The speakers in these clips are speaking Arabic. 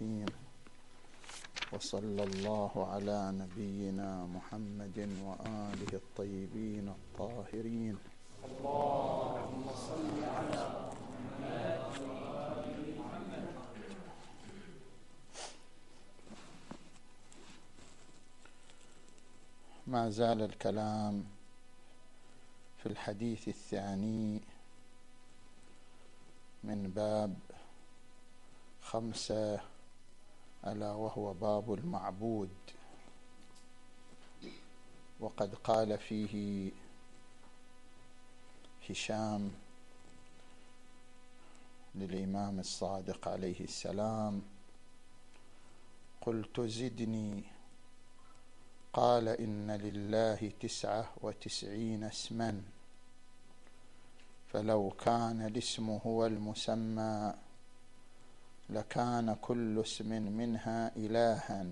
الرحيم. وصلى الله على نبينا محمد وآله الطيبين الطاهرين. اللهم صل على محمد. ما زال الكلام في الحديث الثاني من باب 5، ألا وهو باب المعبود. وقد قال فيه هشام للإمام الصادق عليه السلام: قلت زدني، قال: إن لله 99 اسما، فلو كان الاسم هو المسمى لكان كل اسم منها إلها،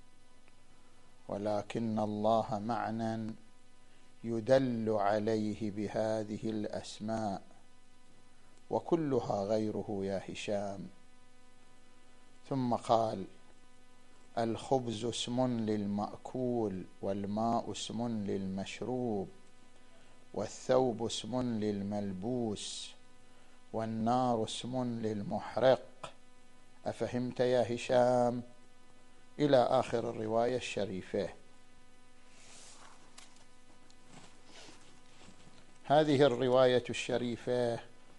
ولكن الله معنى يدل عليه بهذه الأسماء، وكلها غيره يا هشام. ثم قال: الخبز اسم للمأكول، والماء اسم للمشروب، والثوب اسم للملبوس، والنار اسم للمحرق. أفهمت يا هشام؟ إلى آخر الرواية الشريفة. هذه الرواية الشريفة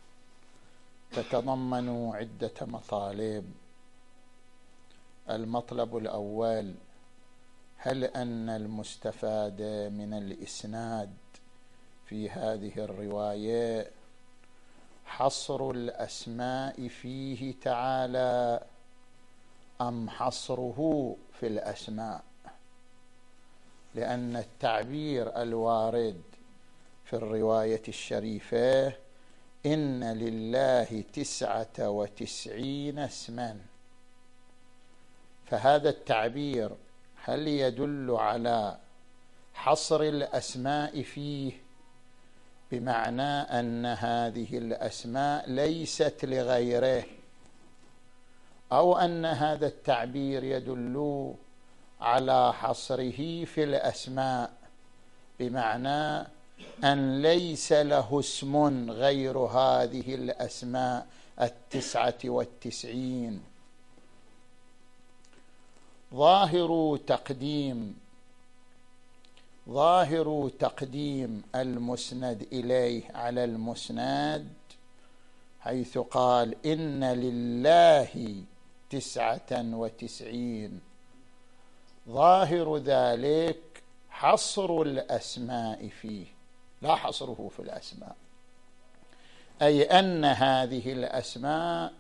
تتضمن عدة مطالب. المطلب الأول: هل أن المستفاد من الإسناد في هذه الرواية حصر الأسماء فيه تعالى، أم حصره في الأسماء؟ لأن التعبير الوارد في الرواية الشريفة: إن لله 99 اسما، فهذا التعبير هل يدل على حصر الأسماء فيه، بمعنى أن هذه الأسماء ليست لغيره، أو أن هذا التعبير يدل على حصره في الأسماء، بمعنى أن ليس له اسم غير هذه الأسماء 99. ظاهر تقديم المسند إليه على المسند، حيث قال: إن لله 99، ظاهر ذلك حصر الأسماء فيه، لا حصره في الأسماء، أي أن هذه الأسماء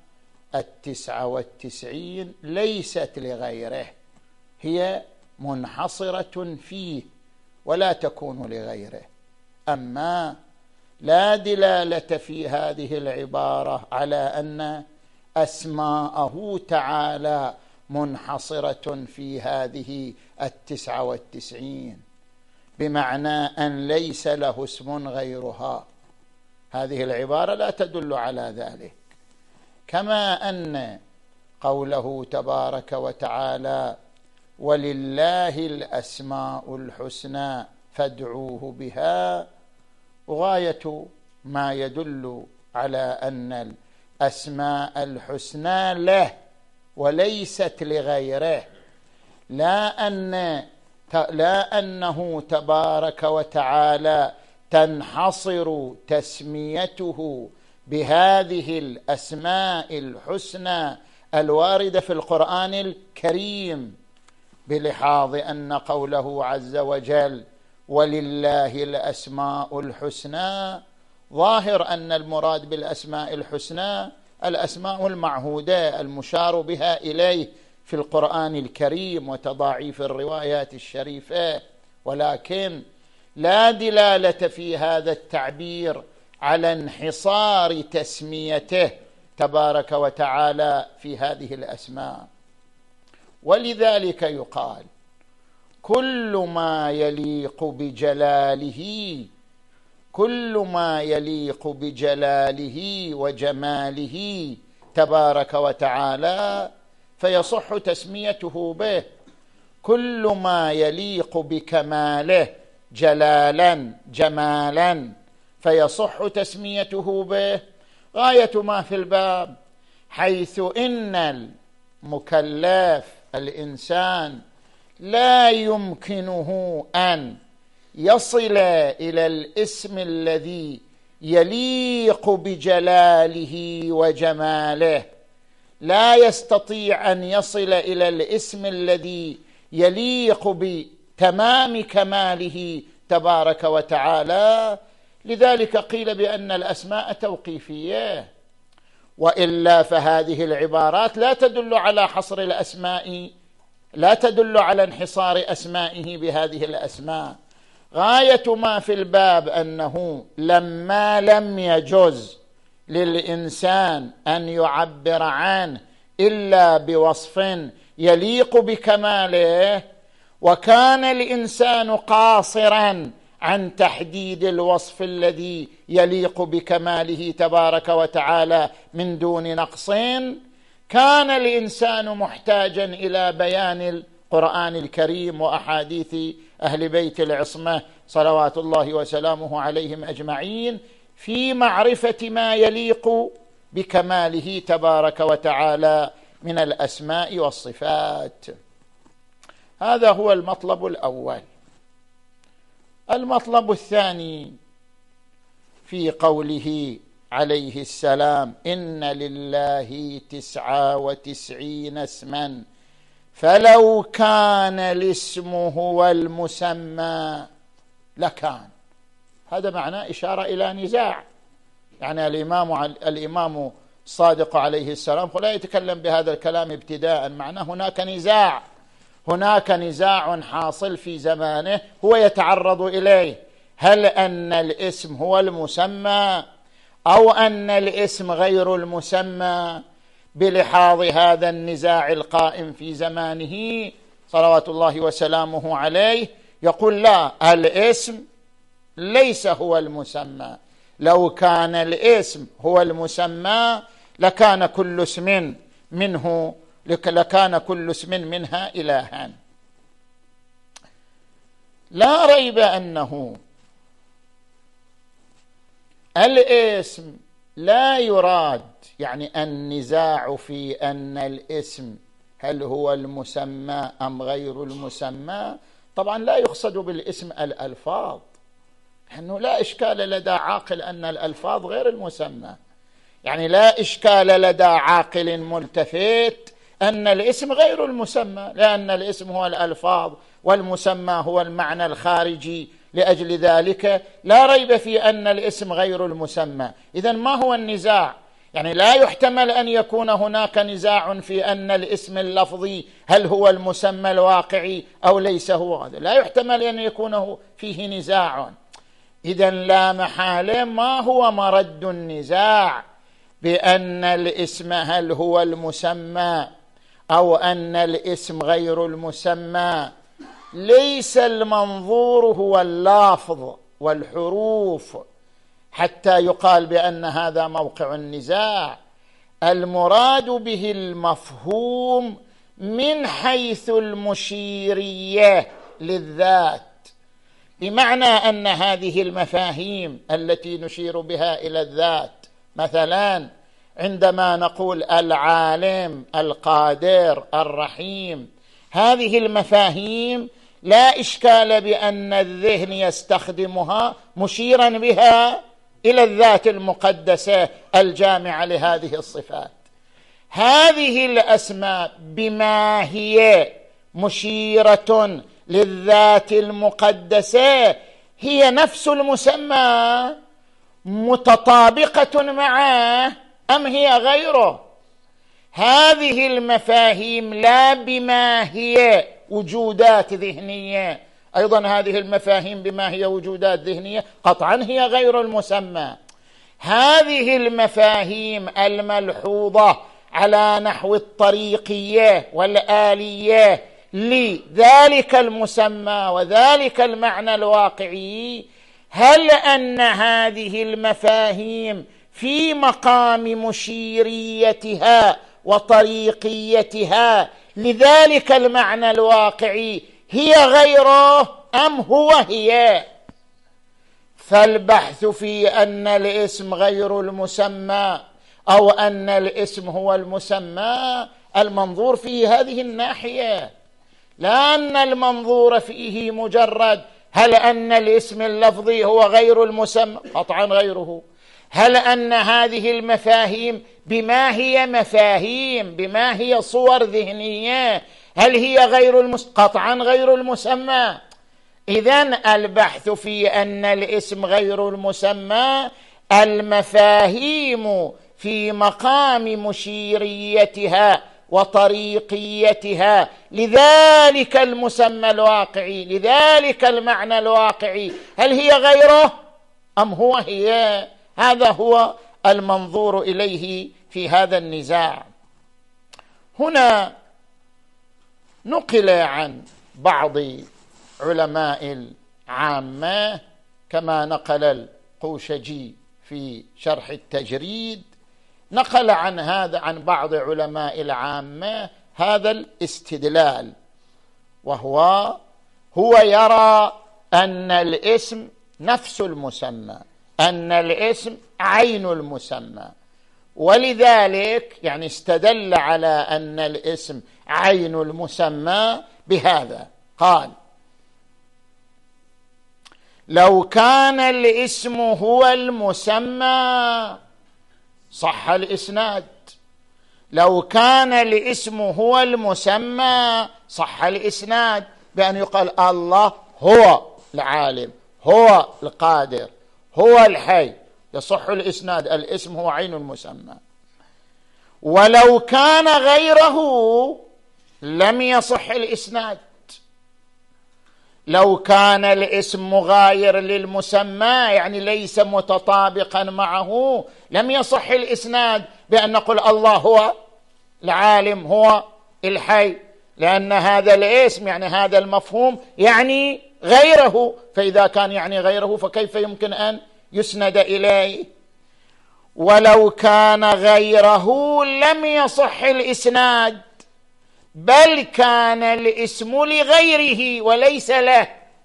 99 ليست لغيره، هي منحصرة فيه ولا تكون لغيره. أما لا دلالة في هذه العبارة على أن أسماءه تعالى منحصرة في هذه 99، بمعنى أن ليس له اسم غيرها. هذه العبارة لا تدل على ذلك. كما أن قوله تبارك وتعالى: ولله الأسماء الحسنى فادعوه بها، غاية ما يدل على أن الأسماء الحسنى له وليست لغيره، لا أنه تبارك وتعالى تنحصر تسميته بهذه الأسماء الحسنى الواردة في القرآن الكريم، بلحاظ أن قوله عز وجل: ولله الأسماء الحسنى، ظاهر أن المراد بالأسماء الحسنى الأسماء المعهودة المشار بها إليه في القرآن الكريم وتضاعيف الروايات الشريفة، ولكن لا دلالة في هذا التعبير على انحصار تسميته تبارك وتعالى في هذه الأسماء. ولذلك يقال: كل ما يليق بجلاله وجماله تبارك وتعالى فيصح تسميته به. كل ما يليق بكماله جلالا جمالا فيصح تسميته به. غاية ما في الباب حيث إن المكلف الإنسان لا يمكنه أن يصل إلى الاسم الذي يليق بجلاله وجماله، لا يستطيع أن يصل إلى الاسم الذي يليق بتمام كماله تبارك وتعالى. لذلك قيل بأن الأسماء توقيفية، وإلا فهذه العبارات لا تدل على حصر الأسماء، لا تدل على انحصار أسمائه بهذه الأسماء. غاية ما في الباب أنه لما لم يجوز للإنسان أن يعبر عنه إلا بوصف يليق بكماله، وكان الإنسان قاصرا عن تحديد الوصف الذي يليق بكماله تبارك وتعالى من دون نقص، كان الإنسان محتاجا إلى بيان القرآن الكريم وأحاديث أهل بيت العصمة صلوات الله وسلامه عليهم أجمعين في معرفة ما يليق بكماله تبارك وتعالى من الأسماء والصفات. هذا هو المطلب الأول. المطلب الثاني في قوله عليه السلام: إن لله 99 اسما فلو كان الاسم هو المسمى لكان. هذا معناه إشارة إلى نزاع، يعني الإمام الصادق عليه السلام لا يتكلم بهذا الكلام ابتداء، معناه هناك نزاع حاصل في زمانه هو يتعرض إليه، هل أن الاسم هو المسمى أو أن الاسم غير المسمى؟ بلحاظ هذا النزاع القائم في زمانه صلوات الله وسلامه عليه يقول: لا، الاسم ليس هو المسمى. لو كان الاسم هو المسمى لكان كل اسم منها إلها. لا ريب أنه الاسم لا يراد، يعني النزاع في أن الاسم هل هو المسمى أم غير المسمى، طبعا لا يقصد بالاسم الألفاظ، لأنه لا إشكال لدى عاقل أن الألفاظ غير المسمى، يعني لا إشكال لدى عاقل ملتفت أن الاسم غير المسمى، لأن الاسم هو الألفاظ والمسمى هو المعنى الخارجي. لأجل ذلك لا ريب في أن الاسم غير المسمى. إذن ما هو النزاع؟ يعني لا يحتمل أن يكون هناك نزاع في أن الاسم اللفظي هل هو المسمى الواقعي أو ليس هو، هذا لا يحتمل أن يكون فيه نزاع. إذن لا محالة ما هو مرد النزاع بأن الاسم هل هو المسمى أو أن الاسم غير المسمى، ليس المنظور هو اللافظ والحروف حتى يقال بأن هذا موقع النزاع. المراد به المفهوم من حيث المشيرية للذات، بمعنى أن هذه المفاهيم التي نشير بها إلى الذات، مثلا عندما نقول العالم، القادر، الرحيم، هذه المفاهيم لا إشكال بأن الذهن يستخدمها مشيرا بها إلى الذات المقدسة الجامعة لهذه الصفات. هذه الأسماء بما هي مشيرة للذات المقدسة هي نفس المسمى متطابقة معه أم هي غيره؟ هذه المفاهيم لا بما هي وجودات ذهنية، أيضا هذه المفاهيم بما هي وجودات ذهنية قطعا هي غير المسمى. هذه المفاهيم الملحوظة على نحو الطريقية والآلية لذلك المسمى وذلك المعنى الواقعي، هل أن هذه المفاهيم في مقام مشيريتها وطريقيتها لذلك المعنى الواقعي هي غيره أم هو هي؟ فالبحث في أن الاسم غير المسمى أو أن الاسم هو المسمى المنظور فيه هذه الناحية، لا أن المنظور فيه مجرد هل أن الاسم اللفظي هو غير المسمى؟ قطعا غيره. هل أن هذه المفاهيم بما هي مفاهيم، بما هي صور ذهنية، هل هي غير قطعا غير المسمى. إذن البحث في أن الاسم غير المسمى المفاهيم في مقام مشيريتها وطريقيتها لذلك المسمى الواقعي، لذلك المعنى الواقعي، هل هي غيره أم هو هي؟ هذا هو المنظور إليه في هذا النزاع. هنا نقل عن بعض علماء العامة كما نقل القوشجي في شرح التجريد، نقل عن بعض علماء العامة هذا الاستدلال، وهو يرى أن الاسم نفس المسمى، أن الاسم عين المسمى، ولذلك يعني استدل على أن الاسم عين المسمى بهذا. قال: لو كان الاسم هو المسمى صح الإسناد، لو كان الاسم هو المسمى صح الإسناد، بأن يقال الله هو العالم، هو القادر، هو الحي، يصح الإسناد، الاسم هو عين المسمى. ولو كان غيره لم يصح الإسناد. لو كان الاسم مغاير للمسمى يعني ليس متطابقا معه لم يصح الإسناد بأن نقول الله هو العالم، هو الحي، لأن هذا الاسم يعني هذا المفهوم يعني غيره، فإذا كان يعني غيره فكيف يمكن أن يسند إليه؟ ولو كان غيره لم يصح الإسناد، بل كان الاسم لغيره وليس له.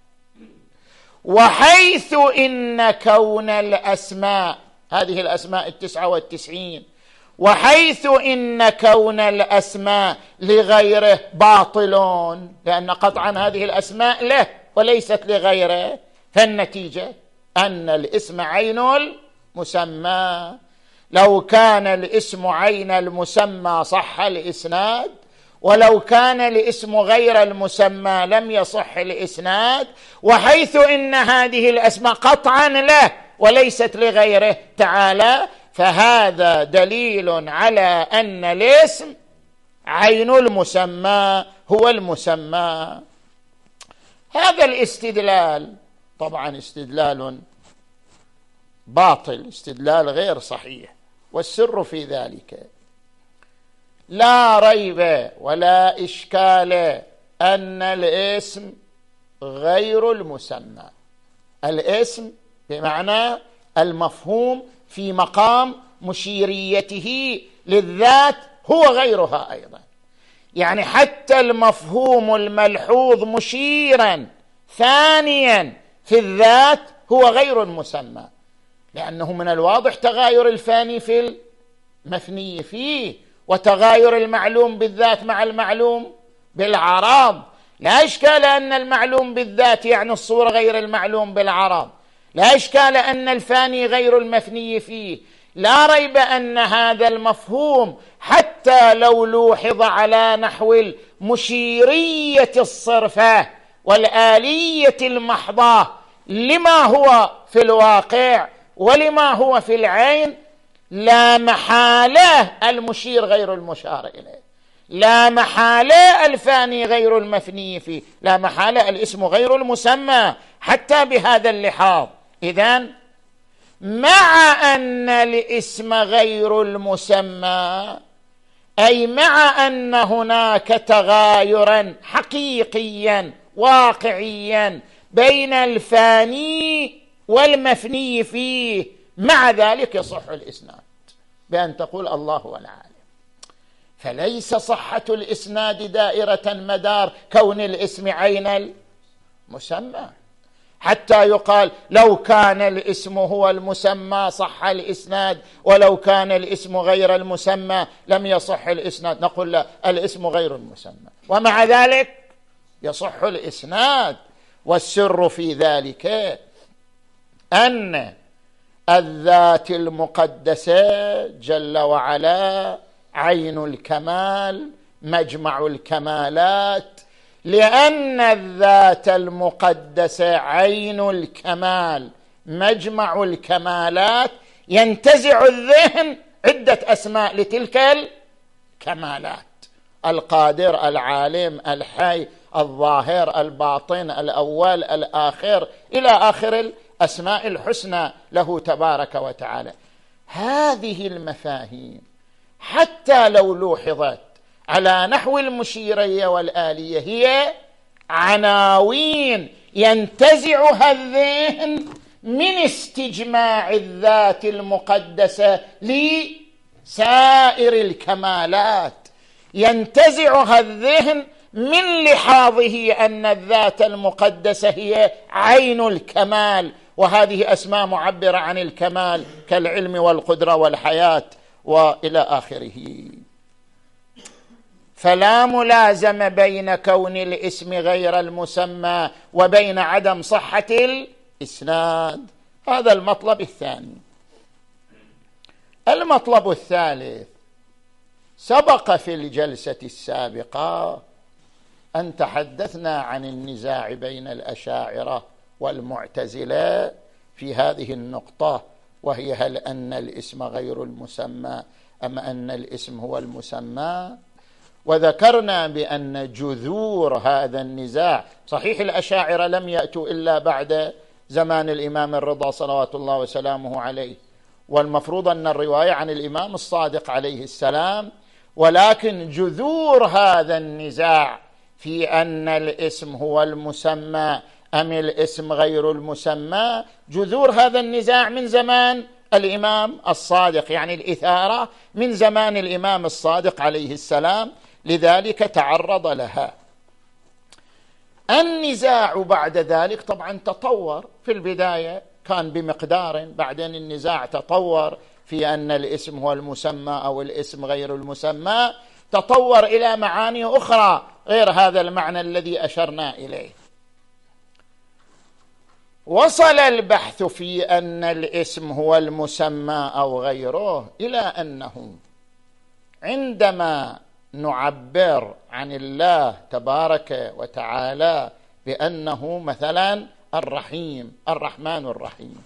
وحيث إن كون الأسماء، هذه الأسماء 99، وحيث إن كون الأسماء لغيره باطل، لأن قطعا هذه الأسماء له وليست لغيره، فالنتيجة أن الاسم عين المسمى. لو كان الاسم عين المسمى صح الإسناد، ولو كان الاسم غير المسمى لم يصح الإسناد. وحيث إن هذه الأسماء قطعا له وليست لغيره تعالى، فهذا دليل على أن الاسم عين المسمى هو المسمى. هذا الاستدلال طبعا استدلال باطل، استدلال غير صحيح، والسر في ذلك لا ريب ولا إشكال أن الاسم غير المسمى. الاسم بمعنى المفهوم في مقام مشيريته للذات هو غيرها أيضا، يعني حتى المفهوم الملحوظ مشيرا ثانيا في الذات هو غير المسمى، لأنه من الواضح تغاير الفاني في المفني فيه، وتغاير المعلوم بالذات مع المعلوم بالعرض. لا إشكال أن المعلوم بالذات يعني الصورة غير المعلوم بالعرض، لا إشكال أن الفاني غير المفني فيه. لا ريب أن هذا المفهوم حتى لو لوحظ على نحو المشيرية الصرفة والآلية المحضة لما هو في الواقع ولما هو في العين، لا محالة المشير غير المشار إليه، لا محالة الفاني غير المفني فيه، لا محالة الاسم غير المسمى حتى بهذا اللحاظ. إذن مع أن الاسم غير المسمى، أي مع أن هناك تغايرا حقيقيا واقعيا بين الفاني والمفني فيه، مع ذلك يصح الإسناد بأن تقول الله هو العالم. فليس صحة الإسناد دائرة مدار كون الاسم عين المسمى، حتى يقال لو كان الاسم هو المسمى صح الإسناد، ولو كان الاسم غير المسمى لم يصح الإسناد. نقول لا، الاسم غير المسمى ومع ذلك يصح الإسناد. والسر في ذلك أن الذات المقدسة جل وعلا عين الكمال مجمع الكمالات، لأن الذات المقدسة عين الكمال مجمع الكمالات ينتزع الذهن عدة أسماء لتلك الكمالات: القادر، العالم، الحي، الظاهر، الباطن، الأول، الآخر، إلى آخر الأسماء الحسنى له تبارك وتعالى. هذه المفاهيم حتى لو لوحظت على نحو المشيرية والآلية هي عناوين ينتزعها الذهن من استجماع الذات المقدسة لسائر الكمالات، ينتزعها الذهن من لحاظه أن الذات المقدسة هي عين الكمال، وهذه أسماء معبرة عن الكمال كالعلم والقدرة والحياة وإلى آخره. فلا ملازمة بين كون الاسم غير المسمى وبين عدم صحة الإسناد. هذا المطلب الثاني. المطلب الثالث: سبق في الجلسة السابقة أن تحدثنا عن النزاع بين الأشاعرة والمعتزلة في هذه النقطة، وهي هل أن الاسم غير المسمى أم أن الاسم هو المسمى. وذكرنا بأن جذور هذا النزاع، صحيح الأشاعرة لم يأتوا إلا بعد زمان الإمام الرضا صلوات الله وسلامه عليه، والمفروض أن الرواية عن الإمام الصادق عليه السلام، ولكن جذور هذا النزاع في أن الاسم هو المسمى أم الاسم غير المسمى، جذور هذا النزاع من زمان الإمام الصادق، يعني الإثارة من زمان الإمام الصادق عليه السلام، لذلك تعرض لها. النزاع بعد ذلك طبعا تطور، في البداية كان بمقدار، بعدين النزاع تطور في أن الاسم هو المسمى أو الاسم غير المسمى، تطور إلى معاني أخرى غير هذا المعنى الذي أشرنا إليه. وصل البحث في أن الاسم هو المسمى أو غيره إلى أنه عندما نعبر عن الله تبارك وتعالى بأنه مثلا الرحيم، الرحمن الرحيم،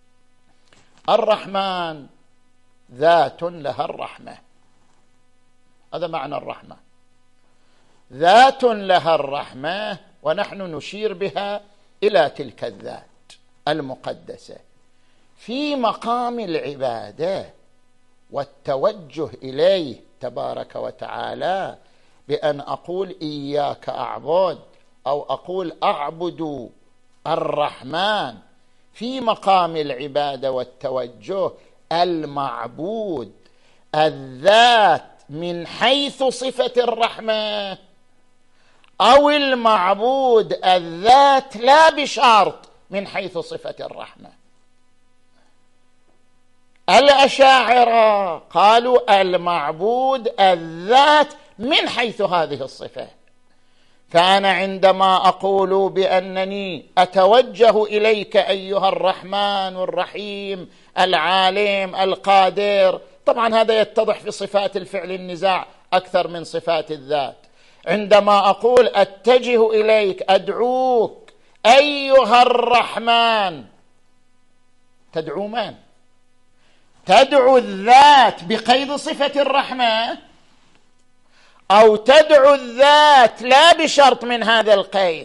الرحمن ذات لها الرحمة، هذا معنى الرحمة، ذات لها الرحمة، ونحن نشير بها إلى تلك الذات المقدسة في مقام العبادة والتوجه إليه تبارك وتعالى، بأن أقول إياك أعبد أو أقول أعبد الرحمن، في مقام العبادة والتوجه المعبود الذات من حيث صفة الرحمة، أو المعبود الذات لا بشرط من حيث صفة الرحمة. الأشاعرة قالوا المعبود الذات من حيث هذه الصفة، فأنا عندما أقول بأنني أتوجه إليك أيها الرحمن الرحيم العالم القادر، طبعا هذا يتضح في صفات الفعل النزاع أكثر من صفات الذات. عندما أقول أتجه إليك أدعوك أيها الرحمن، تدعو من؟ تدعو الذات بقيد صفة الرحمة، أو تدعو الذات لا بشرط من هذا القيد؟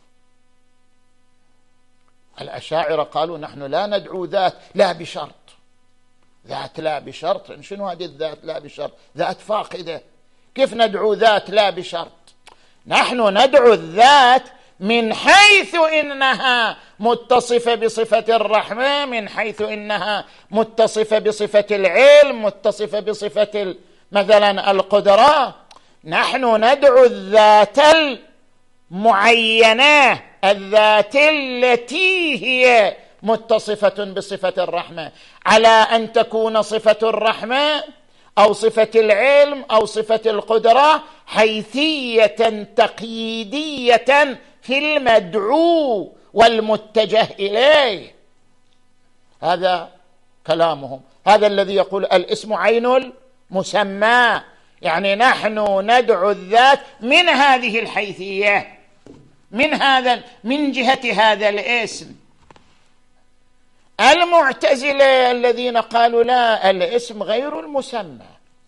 الأشاعرة قالوا نحن لا ندعو ذات لا بشرط، ذات لا بشرط، شنو هذه الذات لا بشرط؟ ذات فاقدة، كيف ندعو ذات لا بشرط؟ نحن ندعو الذات من حيث إنها متصفة بصفة الرحمة، من حيث إنها متصفة بصفة العلم، متصفة بصفة مثلا القدرة، نحن ندعو الذات المعينة، الذات التي هي متصفة بصفة الرحمة، على أن تكون صفة الرحمة أو صفة العلم أو صفة القدرة حيثية تقييدية في المدعو والمتجه إليه. هذا كلامهم، هذا الذي يقول الاسم عين المسمى، يعني نحن ندعو الذات من هذه الحيثية، من جهة هذا الاسم. المعتزلة الذين قالوا لا، الاسم غير المسمى،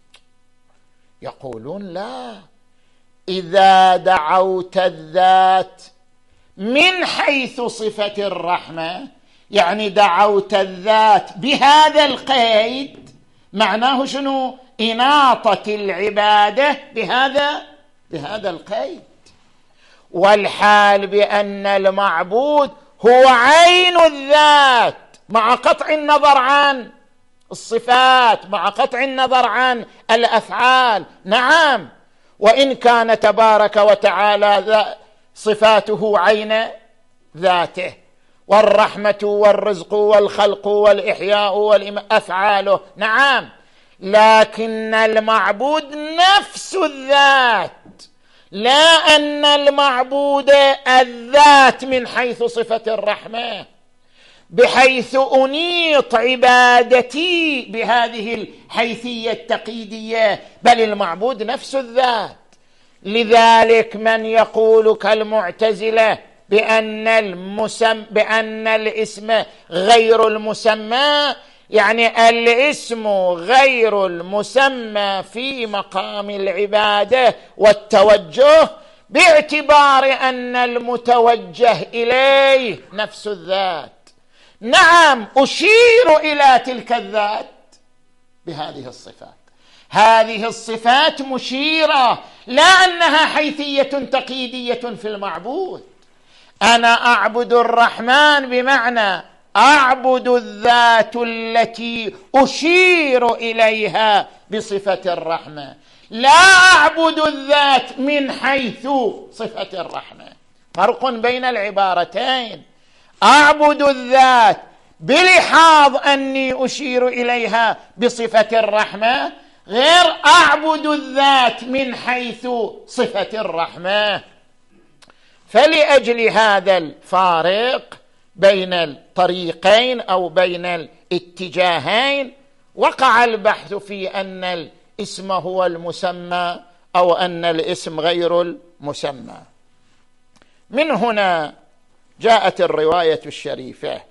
يقولون لا، إذا دعوت الذات من حيث صفة الرحمة، يعني دعوت الذات بهذا القيد، معناه شنو؟ إناطة العبادة بهذا القيد، والحال بأن المعبود هو عين الذات مع قطع النظر عن الصفات، مع قطع النظر عن الأفعال. نعم، وإن كان تبارك وتعالى صفاته عين ذاته، والرحمة والرزق والخلق والإحياء أفعاله، نعم، لكن المعبود نفس الذات، لا أن المعبود الذات من حيث صفة الرحمة بحيث أنيط عبادتي بهذه الحيثية التقييدية، بل المعبود نفس الذات. لذلك من يقول كالمعتزلة بأن الاسم غير المسمى، يعني الاسم غير المسمى في مقام العبادة والتوجه، باعتبار أن المتوجه إليه نفس الذات. نعم، أشير إلى تلك الذات بهذه الصفات، هذه الصفات مشيرة، لا أنها حيثية تقييدية في المعبود. أنا أعبد الرحمن بمعنى أعبد الذات التي أشير إليها بصفة الرحمة، لا أعبد الذات من حيث صفة الرحمة. فرق بين العبارتين، أعبد الذات بلحاظ أني أشير إليها بصفة الرحمة، غير أعبد الذات من حيث صفة الرحمة. فلأجل هذا الفارق بين الطريقين أو بين الاتجاهين وقع البحث في أن الاسم هو المسمى أو أن الاسم غير المسمى. من هنا جاءت الرواية الشريفة: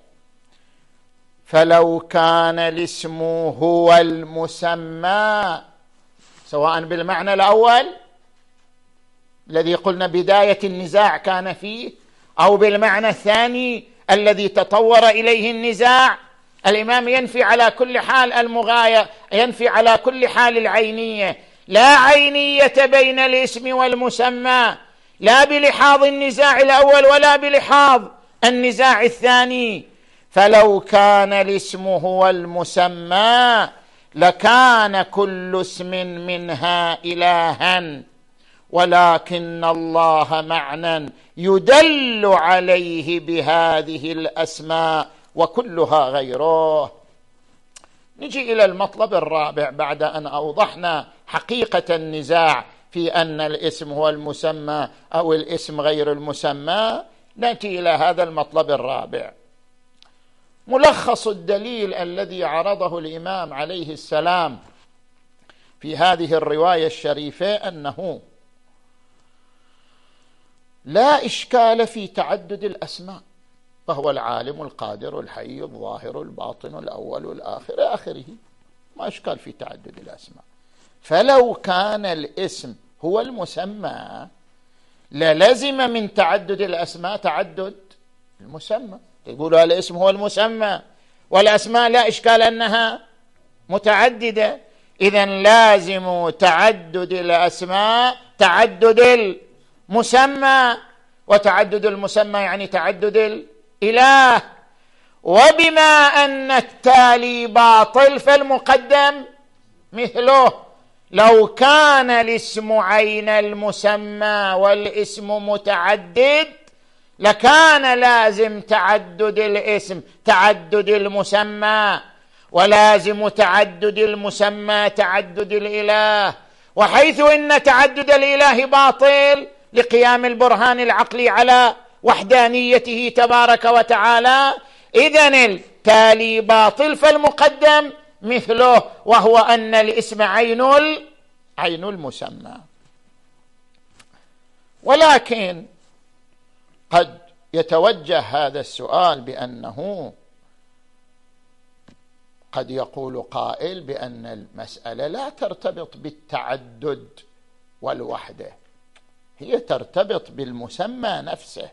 فلو كان الاسم هو المسمى، سواء بالمعنى الأول الذي قلنا بداية النزاع كان فيه، أو بالمعنى الثاني الذي تطور إليه النزاع، الإمام ينفي على كل حال المغاية، ينفي على كل حال العينية، لا عينية بين الاسم والمسمى، لا بلحاظ النزاع الأول ولا بلحاظ النزاع الثاني. فلو كان الاسم هو المسمى لكان كل اسم منها إلها، ولكن الله معنى يدل عليه بهذه الأسماء وكلها غيره. نجي إلى المطلب الرابع بعد أن أوضحنا حقيقة النزاع في أن الاسم هو المسمى أو الاسم غير المسمى. نأتي إلى هذا المطلب الرابع، ملخص الدليل الذي عرضه الإمام عليه السلام في هذه الرواية الشريفة أنه لا إشكال في تعدد الأسماء، فهو العالم القادر الحي الظاهر الباطن الأول الآخر آخره، ما إشكال في تعدد الأسماء. فلو كان الاسم هو المسمى للزم من تعدد الأسماء تعدد المسمى. يقولوا الاسم هو المسمى والأسماء لا إشكال أنها متعددة، إذن لازم تعدد الأسماء تعدد المسمى، وتعدد المسمى يعني تعدد الإله. وبما أن التالي باطل فالمقدم مثله، لو كان الاسم عين المسمى والاسم متعدد لكان لازم تعدد الاسم تعدد المسمى، ولازم تعدد المسمى تعدد الإله، وحيث إن تعدد الإله باطل لقيام البرهان العقلي على وحدانيته تبارك وتعالى، إذن التالي باطل، فالمقدم مثله، وهو أن الاسم عين المسمى. ولكن قد يتوجه هذا السؤال بأنه قد يقول قائل بأن المسألة لا ترتبط بالتعدد والوحدة، هي ترتبط بالمسمى نفسه.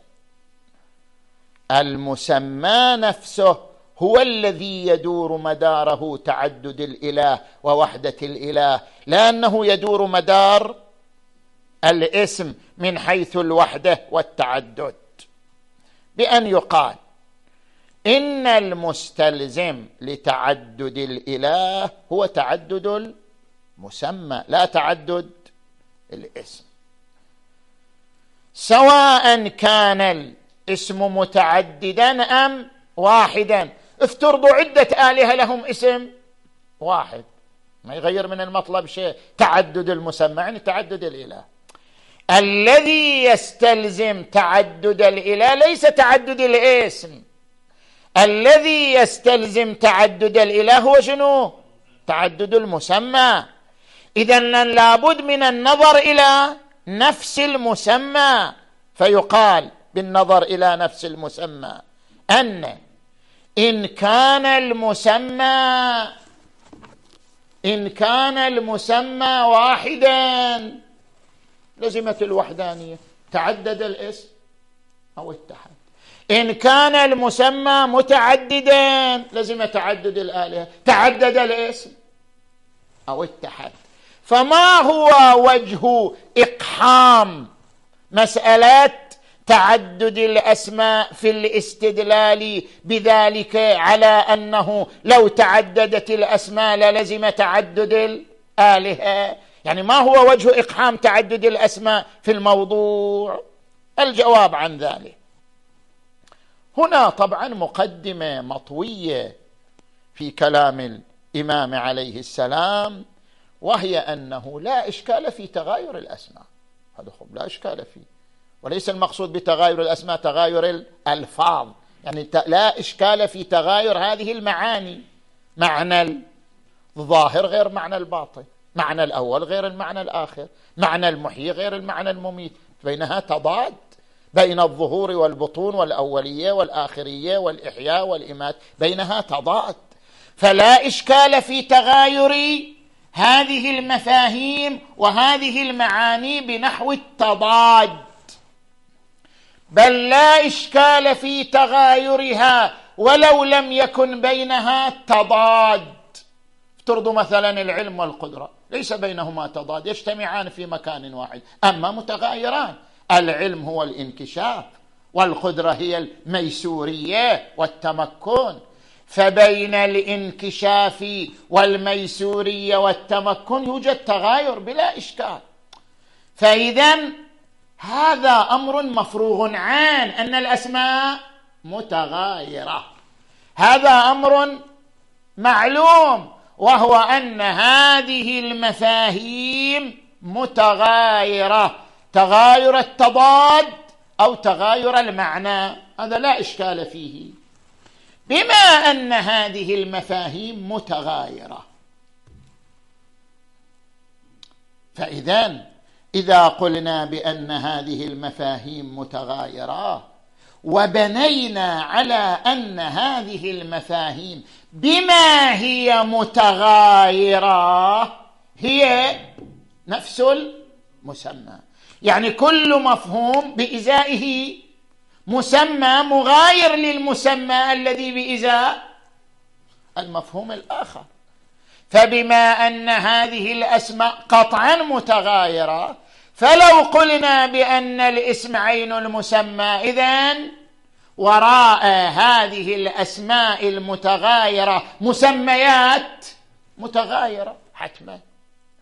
المسمى نفسه هو الذي يدور مداره تعدد الإله ووحدة الإله، لأنه يدور مدار الاسم من حيث الوحدة والتعدد، بأن يقال إن المستلزم لتعدد الإله هو تعدد المسمى لا تعدد الاسم، سواء كان الاسم متعددا أم واحدا. افترضوا عدة آلهة لهم اسم واحد، ما يغير من المطلب شيء، تعدد المسمى يعني تعدد الإله. الذي يستلزم تعدد الإله ليس تعدد الاسم، الذي يستلزم تعدد الإله هو شنو؟ تعدد المسمى. إذن لابد من النظر إلى نفس المسمى، فيقال بالنظر إلى نفس المسمى أن إن كان المسمى واحدا لزمت الوحدانية، تعدد الاسم أو اتحد. إن كان المسمى متعددا لزم تعدد الآلهة، تعدد الاسم أو اتحد. فما هو وجه إقحام مسألة تعدد الأسماء في الاستدلال بذلك على أنه لو تعددت الأسماء للزم تعدد الآلهة؟ يعني ما هو وجه إقحام تعدد الأسماء في الموضوع؟ الجواب عن ذلك هنا طبعا مقدمة مطوية في كلام الإمام عليه السلام، وهي أنه لا إشكال في تغاير الأسماء، هذا لا إشكال فيه، وليس المقصود بتغاير الأسماء تغاير الألفاظ، يعني لا إشكال في تغاير هذه المعاني، معنى الظاهر غير معنى الباطن، معنى الأول غير المعنى الآخر، معنى المحيي غير المعنى المميت، بينها تضاد، بين الظهور والبطون والأولية والآخرية والإحياء والإمات بينها تضاد. فلا إشكال في تغاير هذه المفاهيم وهذه المعاني بنحو التضاد، بل لا إشكال في تغايرها ولو لم يكن بينها تضاد. افترضوا مثلا العلم والقدرة ليس بينهما تضاد، يجتمعان في مكان واحد، أما متغايران. العلم هو الانكشاف والقدرة هي الميسورية والتمكن، فبين الانكشاف والميسورية والتمكن يوجد تغاير بلا إشكال. فإذن هذا أمر مفروغ عنه أن الأسماء متغايرة، هذا أمر معلوم، وهو أن هذه المفاهيم متغايرة، تغاير التضاد أو تغاير المعنى، هذا لا إشكال فيه. بما أن هذه المفاهيم متغايرة، فإذن إذا قلنا بأن هذه المفاهيم متغايرة وبنينا على أن هذه المفاهيم بما هي متغايرة هي نفس المسمى، يعني كل مفهوم بإزائه مسمى مغاير للمسمى الذي بإزاء المفهوم الآخر. فبما أن هذه الأسماء قطعا متغايرة، فلو قلنا بأن الاسم عين المسمى، إذن وراء هذه الأسماء المتغايرة مسميات متغايرة حتما.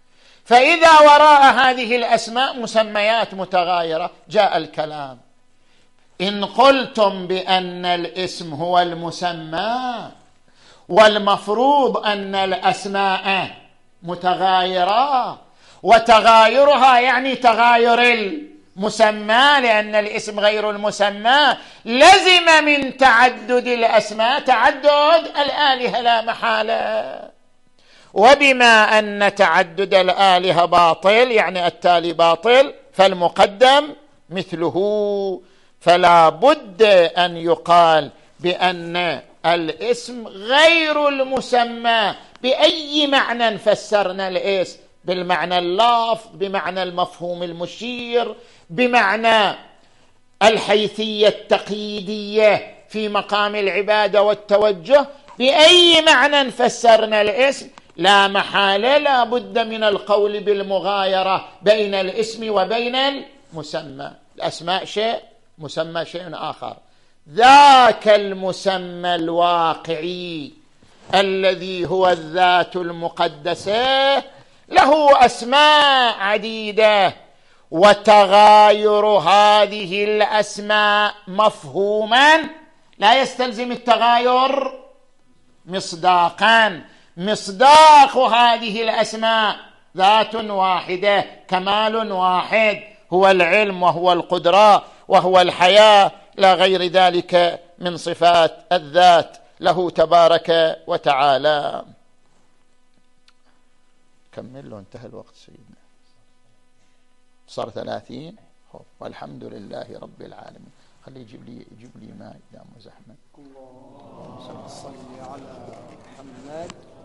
فإذا وراء هذه الأسماء مسميات متغايرة جاء الكلام. إن قلتم بأن الاسم هو المسمى والمفروض أن الأسماء متغايرة، وتغايرها يعني تغاير المسمى لأن الاسم غير المسمى، لزم من تعدد الأسماء تعدد الآلهة لا محالة. وبما أن تعدد الآلهة باطل يعني التالي باطل، فالمقدم مثله، فلا بد أن يقال بأن الاسم غير المسمى. بأي معنى فسرنا الاسم؟ بالمعنى اللفظ، بمعنى المفهوم المشير، بمعنى الحيثية التقييدية في مقام العبادة والتوجه. بأي معنى فسرنا الاسم لا محالة لا بد من القول بالمغايرة بين الاسم وبين المسمى. الأسماء شيء، مسمى شيء آخر. ذاك المسمى الواقعي الذي هو الذات المقدسة له أسماء عديدة، وتغاير هذه الأسماء مفهوما لا يستلزم التغاير مصداقا. مصداق هذه الأسماء ذات واحدة، كمال واحد، هو العلم وهو القدرة وهو الحياة، لا غير ذلك من صفات الذات له تبارك وتعالى. كمل له، انتهى الوقت سيدنا، صار 30. والحمد لله رب العالمين. خليه يجيب لي ماء دام زحمة. اللهم صل على محمد.